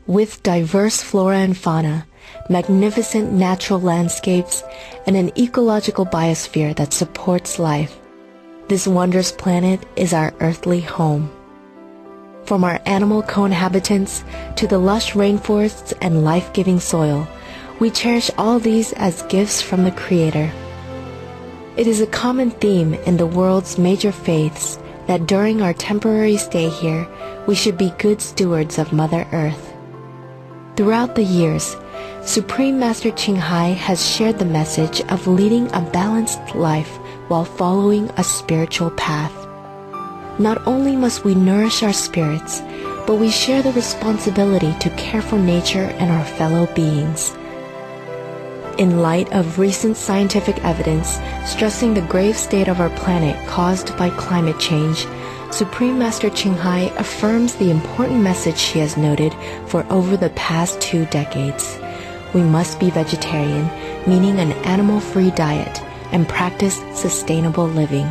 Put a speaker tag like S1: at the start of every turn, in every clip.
S1: With diverse flora and fauna, magnificent natural landscapes, and an ecological biosphere that supports life, this wondrous planet is our earthly home. From our animal co-inhabitants to the lush rainforests and life-giving soil, we cherish all these as gifts from the Creator. It is a common theme in the world's major faiths that during our temporary stay here, we should be good stewards of Mother Earth. Throughout the years, Supreme Master Ching Hai has shared the message of leading a balanced life while following a spiritual path. Not only must we nourish our spirits, but we share the responsibility to care for nature and our fellow beings. In light of recent scientific evidence stressing the grave state of our planet caused by climate change, Supreme Master Ching Hai affirms the important message she has noted for over the past 2 decades. We must be vegetarian, meaning an animal-free diet, and practice sustainable living.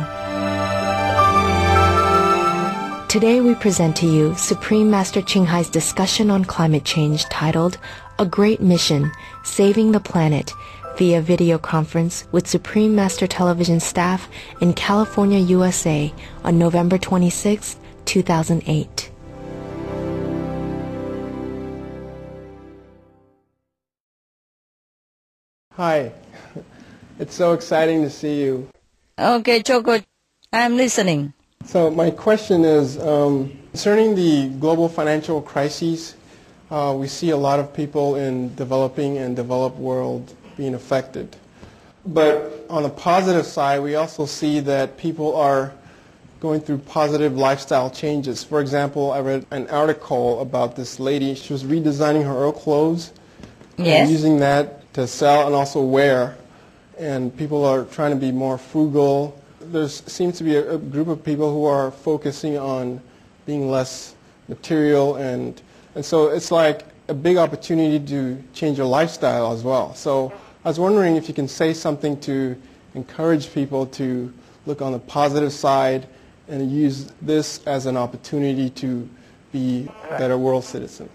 S1: Today we present to you Supreme Master Ching Hai's discussion on climate change titled A Great Mission, Saving the Planet, via video conference with Supreme Master Television staff in California, USA on November 26, 2008.
S2: Hi, it's so exciting to see you.
S3: Okay, Choco, I'm listening.
S2: So my question is, concerning the global financial crises, we see a lot of people in developing and developed world being affected. But on the positive side, we also see that people are going through positive lifestyle changes. For example, I read an article about this lady. She was redesigning her old clothes and using that to sell and also wear. And people are trying to be more frugal. There seems to be a group of people who are focusing on being less material, and so it's like a big opportunity to change your lifestyle as well. So I was wondering if you can say something to encourage people to look on the positive side and use this as an opportunity to be a better world citizen.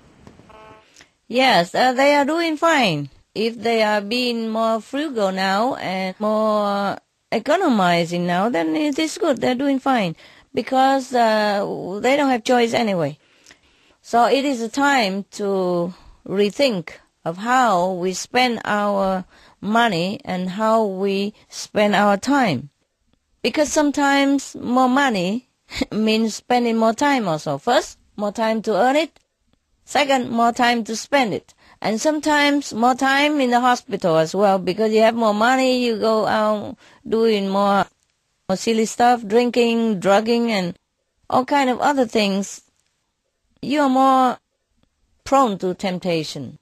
S3: Yes, they are doing fine. If they are being more frugal now and more economizing now, then it is good. They're doing fine because they don't have choice anyway. So it is a time to rethink of how we spend our money and how we spend our time. Because sometimes more money means spending more time also. First, more time to earn it. Second, more time to spend it. And sometimes more time in the hospital as well, because you have more money, you go out doing more silly stuff, drinking, drugging, and all kind of other things. You are more prone to temptation.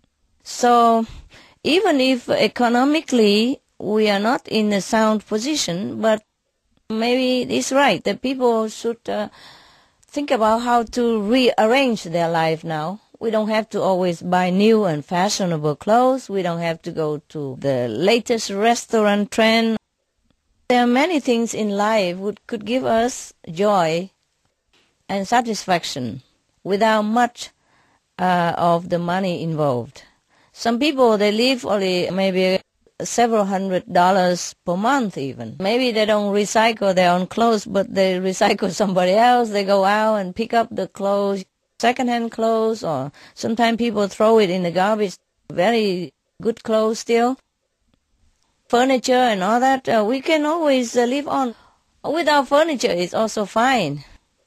S3: So even if economically we are not in a sound position, but maybe it's right that people should think about how to rearrange their life now. We don't have to always buy new and fashionable clothes. We don't have to go to the latest restaurant trend. There are many things in life which could give us joy and satisfaction without much of the money involved. Some people, they live only maybe several $100s per month even. Maybe they don't recycle their own clothes, but they recycle somebody else. They go out and pick up the clothes, second-hand clothes, or sometimes people throw it in the garbage. Very good clothes still. Furniture and all that, we can always live on. Without furniture, it's also fine.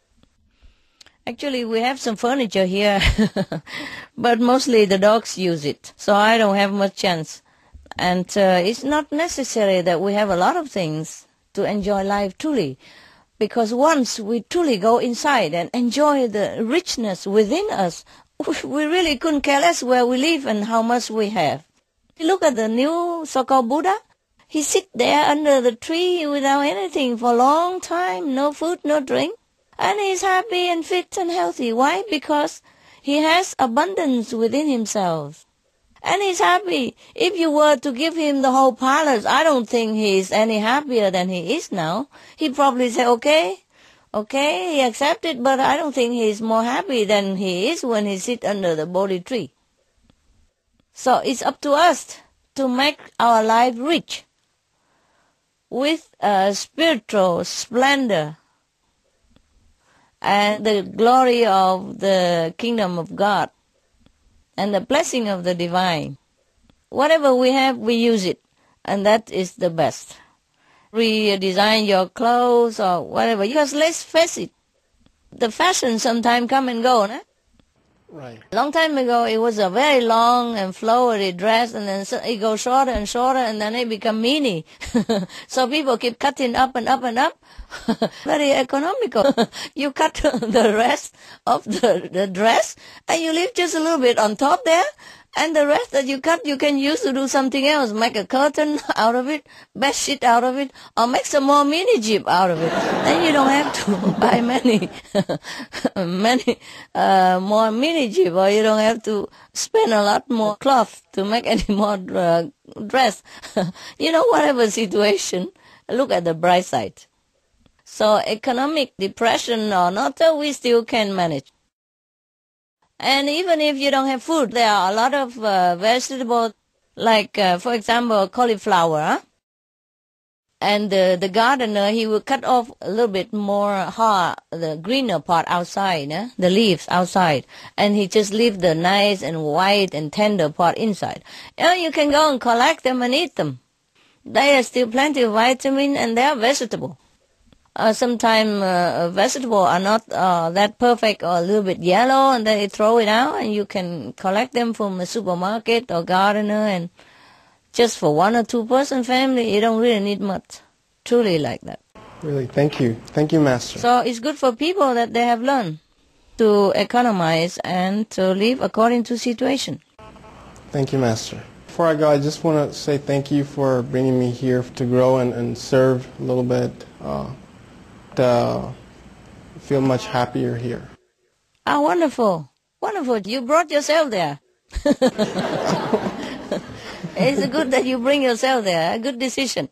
S3: Actually, we have some furniture here, but mostly the dogs use it, so I don't have much chance. And it's not necessary that we have a lot of things to enjoy life truly, because once we truly go inside and enjoy the richness within us, we really couldn't care less where we live and how much we have. Look at the new so-called Buddha. He sit there under the tree without anything for a long time, no food, no drink. And he's happy and fit and healthy. Why? Because he has abundance within himself. And he's happy. If you were to give him the whole palace, I don't think he's any happier than he is now. He'd probably say, okay, Okay, he accepted, but I don't think he's more happy than he is when he sits under the Bodhi tree. So it's up to us to make our life rich with spiritual splendor and the glory of the kingdom of God and the blessing of the divine. Whatever we have, we use it, and that is the best. Redesign your clothes or whatever, because let's face it, the fashion sometimes come and go, no?
S2: Right.
S3: Long time ago, it was a very long and flowery dress, and then it goes shorter and shorter, and then it become mini. So people keep cutting up and up and up. Very economical. You cut the rest of the dress, and you leave just a little bit on top there, and the rest that you cut, you can use to do something else. Make a curtain out of it, bed sheet out of it, or make some more mini jeep out of it. Then you don't have to buy many more mini jeep, or you don't have to spend a lot more cloth to make any more dress. Whatever situation, look at the bright side. So economic depression or not, we still can manage. And even if you don't have food, there are a lot of vegetables, like, for example, cauliflower. Huh? And the gardener, he will cut off a little bit more hard, the greener part outside, the leaves outside. And he just leave the nice and white and tender part inside. You can go and collect them and eat them. There is still plenty of vitamin, and they are vegetable. Sometimes vegetables are not that perfect, or a little bit yellow, and then you throw it out, and you can collect them from a supermarket or gardener, and just for 1 or 2 person family, you don't really need much. Truly like that.
S2: Really, thank you. Thank you, Master.
S3: So it's good for people that they have learned to economize and to live according to situation.
S2: Thank you, Master. Before I go, I just want to say thank you for bringing me here to grow and serve a little bit. Feel much happier here.
S3: Ah, wonderful. Wonderful. You brought yourself there. It's good that you bring yourself there. A good decision.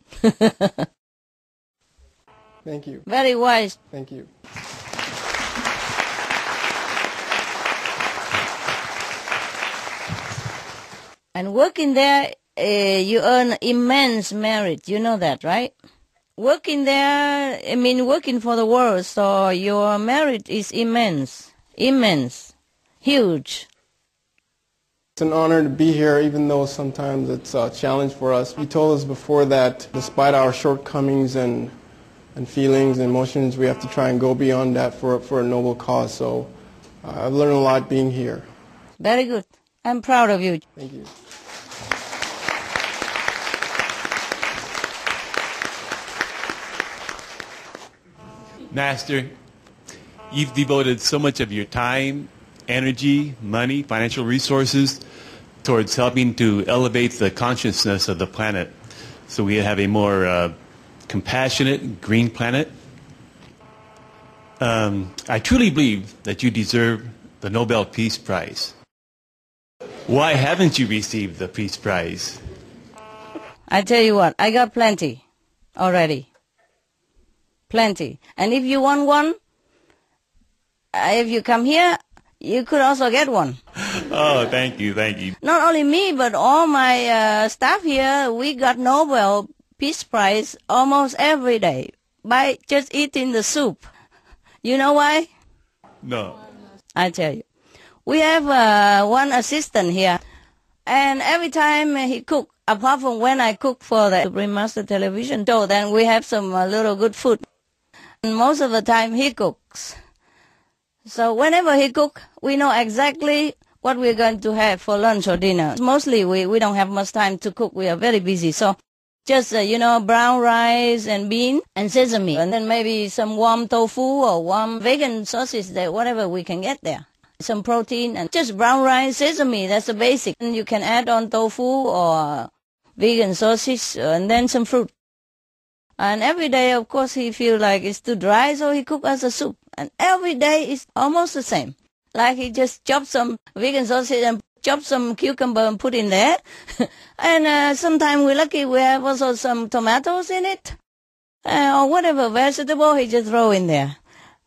S2: Thank you.
S3: Very wise.
S2: Thank you.
S3: And working there, you earn immense merit. You know that, right? Working there, I mean working for the world, so your merit is immense, huge.
S2: It's an honor to be here, even though sometimes it's a challenge for us. You told us before that despite our shortcomings and feelings and emotions, we have to try and go beyond that for a noble cause. So I've learned a lot being here.
S3: Very good. I'm proud of you.
S2: Thank you.
S4: Master, you've devoted so much of your time, energy, money, financial resources towards helping to elevate the consciousness of the planet so we have a more compassionate, green planet. I truly believe that you deserve the Nobel Peace Prize. Why haven't you received the Peace Prize?
S3: I tell you what, I got plenty already. Plenty. And if you want one, if you come here, you could also get one.
S4: Oh, thank you, thank you.
S3: Not only me, but all my staff here, we got Nobel Peace Prize almost every day by just eating the soup. You know why?
S4: No.
S3: I tell you. We have one assistant here, and every time he cook, apart from when I cook for the Supreme Master Television show, then we have some little good food. And most of the time he cooks. So whenever he cook, we know exactly what we're going to have for lunch or dinner. Mostly we don't have much time to cook. We are very busy. So just, brown rice and bean and sesame. And then maybe some warm tofu or warm vegan sausage, whatever we can get there. Some protein and just brown rice, sesame, that's the basic. And you can add on tofu or vegan sausage and then some fruit. And every day, of course, he feels like it's too dry, so he cooks us a soup. And every day is almost the same. Like he just chopped some vegan sausage and chopped some cucumber and put in there. And sometimes we're lucky we have also some tomatoes in it. Or whatever vegetable he just throw in there.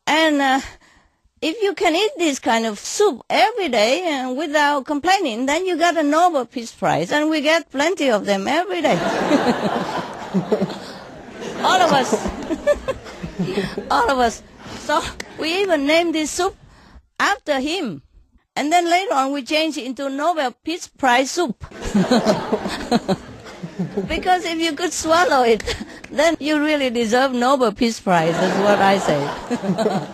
S3: And if you can eat this kind of soup every day and without complaining, then you got a Nobel Peace Prize, and we get plenty of them every day. All of us. All of us. So we even named this soup after him. And then later on we changed it into Nobel Peace Prize soup. Because if you could swallow it, then you really deserve Nobel Peace Prize, is what I say.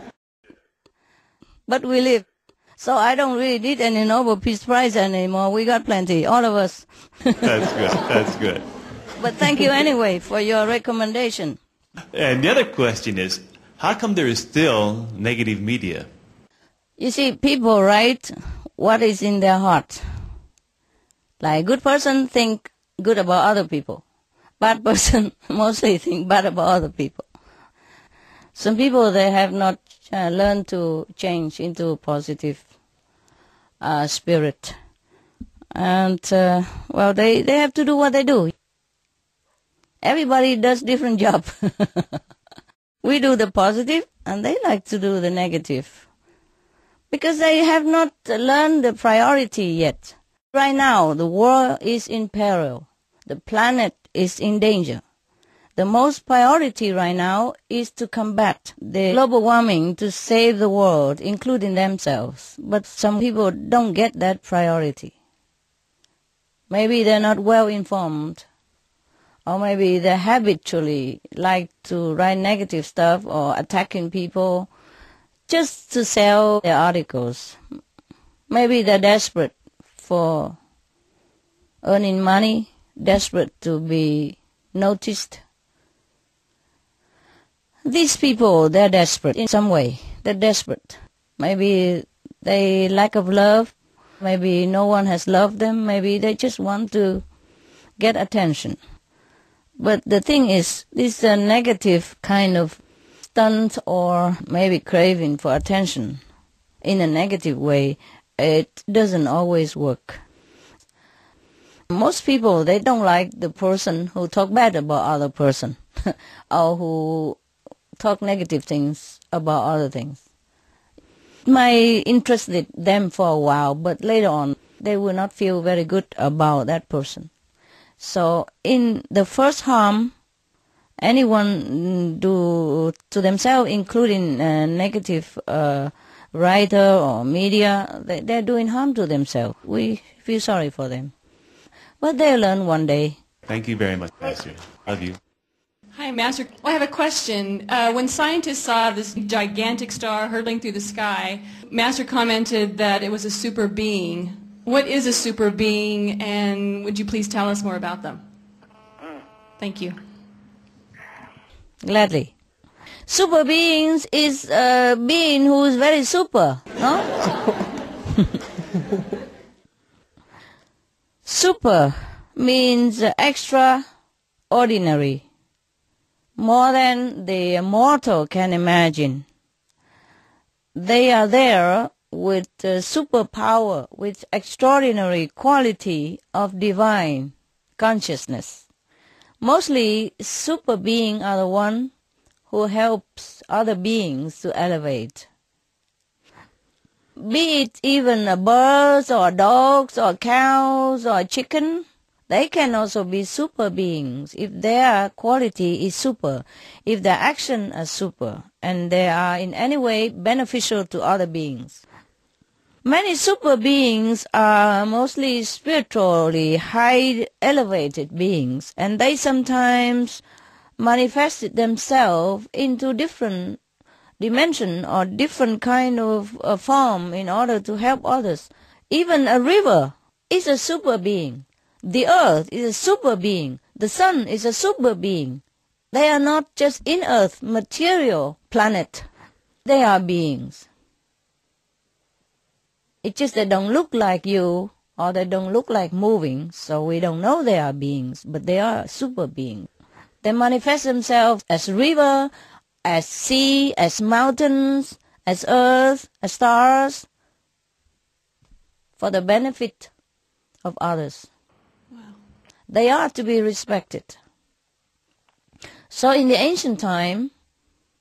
S3: But we live. So I don't really need any Nobel Peace Prize anymore. We got plenty, all of us.
S4: That's good. That's good.
S3: But thank you anyway for your recommendation.
S4: And the other question is, how come there is still negative media?
S3: You see, people write what is in their heart. Like a good person think good about other people. Bad person mostly think bad about other people. Some people, they have not learned to change into positive spirit. And, well, they have to do what they do. Everybody does different job. We do the positive, and they like to do the negative. Because they have not learned the priority yet. Right now, the world is in peril. The planet is in danger. The most priority right now is to combat the global warming, to save the world, including themselves. But some people don't get that priority. Maybe they're not well informed. Or maybe they habitually like to write negative stuff or attacking people just to sell their articles. Maybe they're desperate for earning money, desperate to be noticed. These people, they're desperate in some way. They're desperate. Maybe they lack of love. Maybe no one has loved them. Maybe they just want to get attention. But the thing is, this negative kind of stunt or maybe craving for attention in a negative way, it doesn't always work. Most people, they don't like the person who talk bad about other person or who talk negative things about other things. It might interest them for a while, but later on, they will not feel very good about that person. So in the first harm anyone do to themselves, including negative writer or media, they're doing harm to themselves. We feel sorry for them. But they'll learn one day.
S4: Thank you very much, Master. Love you.
S5: Hi, Master. I have a question. When scientists saw this gigantic star hurtling through the sky, Master commented that it was a super being. What is a super being, and would you please tell us more about them? Thank you.
S3: Gladly. Super beings is a being who is very super, no? Super means extraordinary, more than the mortal can imagine. They are there with superpower, with extraordinary quality of divine consciousness. Mostly, super beings are the one who helps other beings to elevate. Be it even birds or dogs or cows or chicken, they can also be super beings if their quality is super, if their action is super, and they are in any way beneficial to other beings. Many super beings are mostly spiritually high elevated beings, and they sometimes manifest themselves into different dimension or different kind of form in order to help others. Even a river is a super being. The earth is a super being. The sun is a super being. They are not just in earth, material planet. They are beings. It's just they don't look like you, or they don't look like moving, so we don't know they are beings, but they are super beings. They manifest themselves as river, as sea, as mountains, as earth, as stars, for the benefit of others. Wow. They are to be respected. So in the ancient time,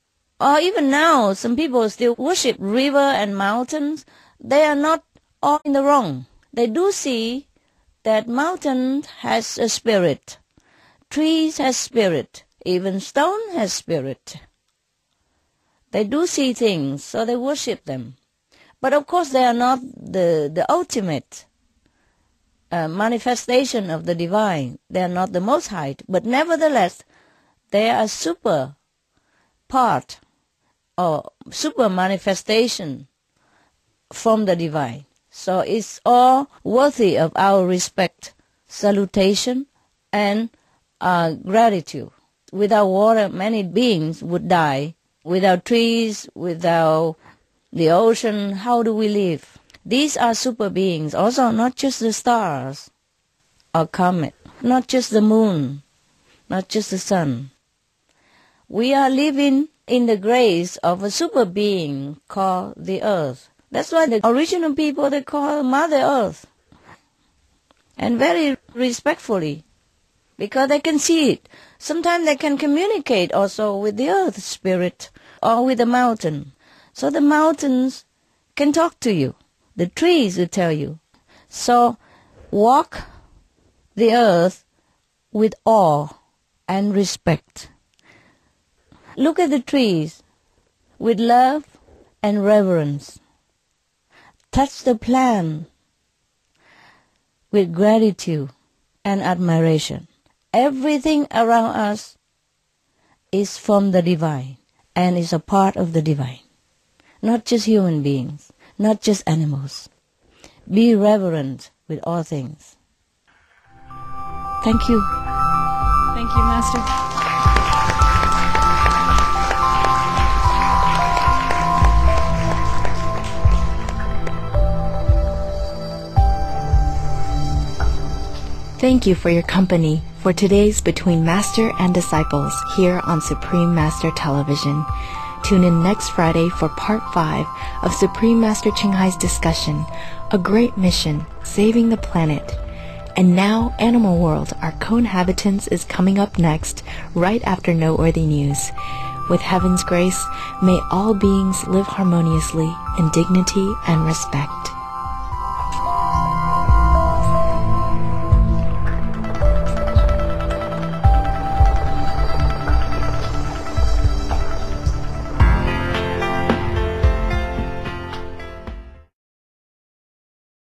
S3: Or even now, some people still worship river and mountains. They are not all in the wrong. They do see that mountain has a spirit, trees has spirit, even stone has spirit. They do see things, so they worship them. But of course they are not the ultimate manifestation of the divine. They are not the Most High. But nevertheless, they are super part or super manifestation from the divine. So it's all worthy of our respect, salutation, and gratitude. Without water, many beings would die. Without trees, without the ocean, how do we live? These are super beings. Also, not just the stars or comet, not just the moon, not just the sun. We are living in the grace of a super being called the earth. That's why the original people, they call Mother Earth. And very respectfully, because they can see it. Sometimes they can communicate also with the earth spirit or with the mountain. So the mountains can talk to you. The trees will tell you. So walk the earth with awe and respect. Look at the trees with love and reverence. Touch the plant with gratitude and admiration. Everything around us is from the divine and is a part of the divine. Not just human beings, not just animals. Be reverent with all things. Thank you.
S5: Thank you, Master.
S1: Thank you for your company for today's Between Master and Disciples here on Supreme Master Television. Tune in next Friday for Part 5 of Supreme Master Ching Hai's discussion, A Great Mission, Saving the Planet. And now, Animal World, Our Co-Inhabitants is coming up next, right after Noteworthy News. With heaven's grace, may all beings live harmoniously in dignity and respect.